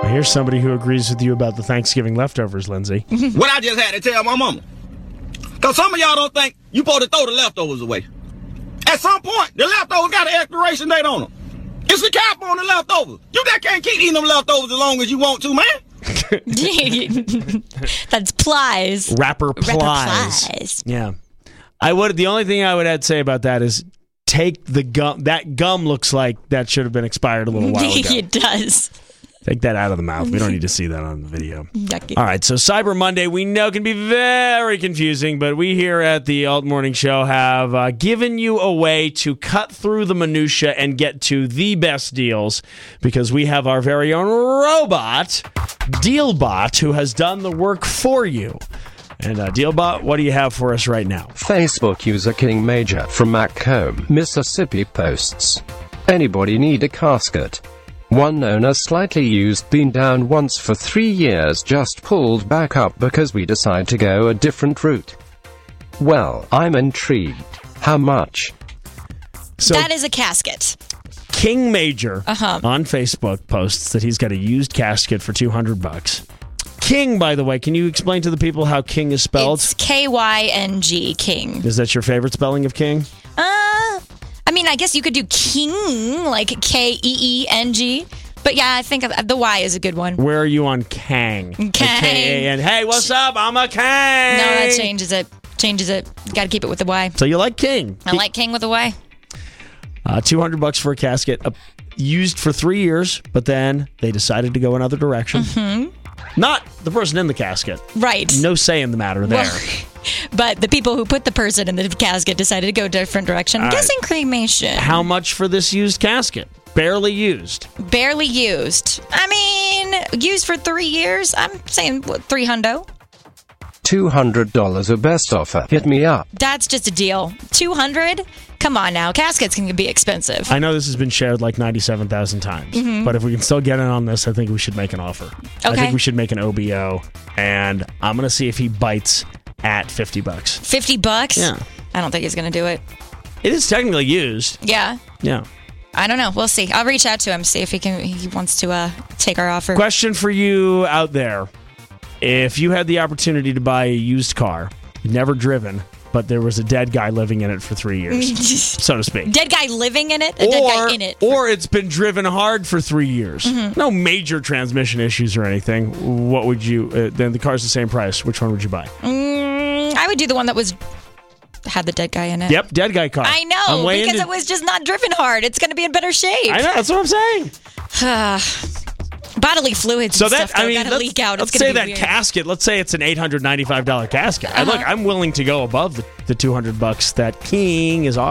Here's somebody who agrees with you about the Thanksgiving leftovers, Lindsay. What I just had to tell my mama. Because some of y'all don't think you supposed to throw the leftovers away. At some point, the leftovers got an expiration date on them. It's a cap on the leftovers. You just can't keep eating them leftovers as long as you want to, man. That's plies. Wrapper plies. Yeah. The only thing I would add to say about that is take the gum. That gum looks like that should have been expired a little while ago. It does. Take that out of the mouth. We don't need to see that on the video. Yucky. All right, so Cyber Monday we know can be very confusing, but we here at the Alt Morning Show have given you a way to cut through the minutia and get to the best deals because we have our very own robot, DealBot, who has done the work for you. And DealBot, what do you have for us right now? Facebook user King Major from Macomb, Mississippi posts, anybody need a casket? One owner slightly used, been down once for 3 years, just pulled back up because we decide to go a different route. Well, I'm intrigued. How much? So that is a casket. King Major on Facebook posts that he's got a used casket for $200. King, by the way, can you explain to the people how King is spelled? It's K-Y-N-G, King. Is that your favorite spelling of King? I mean, I guess you could do King, like K-E-E-N-G. But yeah, I think the Y is a good one. Where are you on Kang? Kang. K-A-N. Hey, what's up? I'm a Kang. No, that changes it. Got to keep it with the Y. So you like King? I like King with the Y. $200 for a casket. Used for 3 years, but then they decided to go another direction. Mm-hmm. Not the person in the casket. Right. No say in the matter there. Well, but the people who put the person in the casket decided to go a different direction. I'm guessing cremation. How much for this used casket? Barely used. Barely used. I mean, used for 3 years. I'm saying, $300. $200 or best offer. Hit me up. That's just a deal. $200? Come on now. Caskets can be expensive. I know this has been shared like 97,000 times, but if we can still get in on this, I think we should make an offer. Okay. I think we should make an OBO, and I'm going to see if he bites at $50. $50? Yeah. I don't think he's going to do it. It is technically used. Yeah. Yeah. I don't know. We'll see. I'll reach out to him, see if he wants to take our offer. Question for you out there. If you had the opportunity to buy a used car, never driven, but there was a dead guy living in it for 3 years, so to speak. Dead guy living in it? Dead guy in it? Or it's been driven hard for 3 years. Mm-hmm. No major transmission issues or anything. What would you... then the car's the same price. Which one would you buy? I would do the one that had the dead guy in it. Yep, dead guy car. I know, because it was just not driven hard. It's going to be in better shape. I know, that's what I'm saying. Bodily fluids and stuff gotta leak out. Let's say that weird. Casket, let's say it's an $895 casket. Look, I'm willing to go above the $200 that King is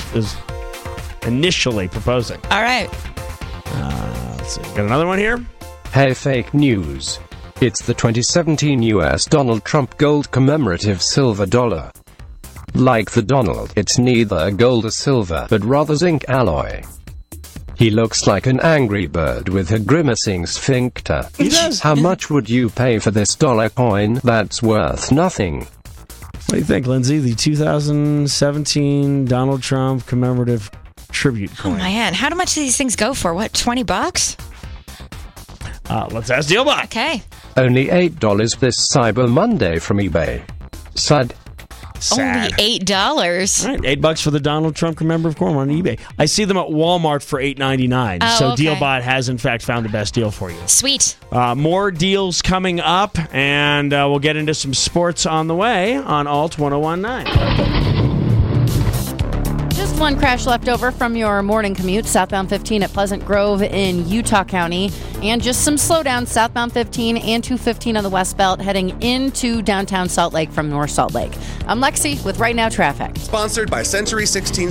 initially proposing. All right. Let's see. Got another one here? Hey, fake news. It's the 2017 U.S. Donald Trump gold commemorative silver dollar. Like the Donald, it's neither gold or silver, but rather zinc alloy. He looks like an angry bird with a grimacing sphincter. He does. How much would you pay for this dollar coin that's worth nothing? What do you think, Lindsay? The 2017 Donald Trump commemorative tribute coin. Oh, man. How much do these things go for? What, $20? Let's ask DealBot. Okay. Only $8 this Cyber Monday from eBay. Sad. Only $8. All right, $8 for the Donald Trump commemorative coin on eBay. I see them at Walmart for $8.99. So okay. DealBot has in fact found the best deal for you. Sweet. More deals coming up, and we'll get into some sports on the way on Alt 1019. Just one crash left over from your morning commute, southbound 15 at Pleasant Grove in Utah County, and just some slowdowns southbound 15 and 215 on the West Belt heading into downtown Salt Lake from North Salt Lake. I'm Lexi with Right Now Traffic. Sponsored by Century 16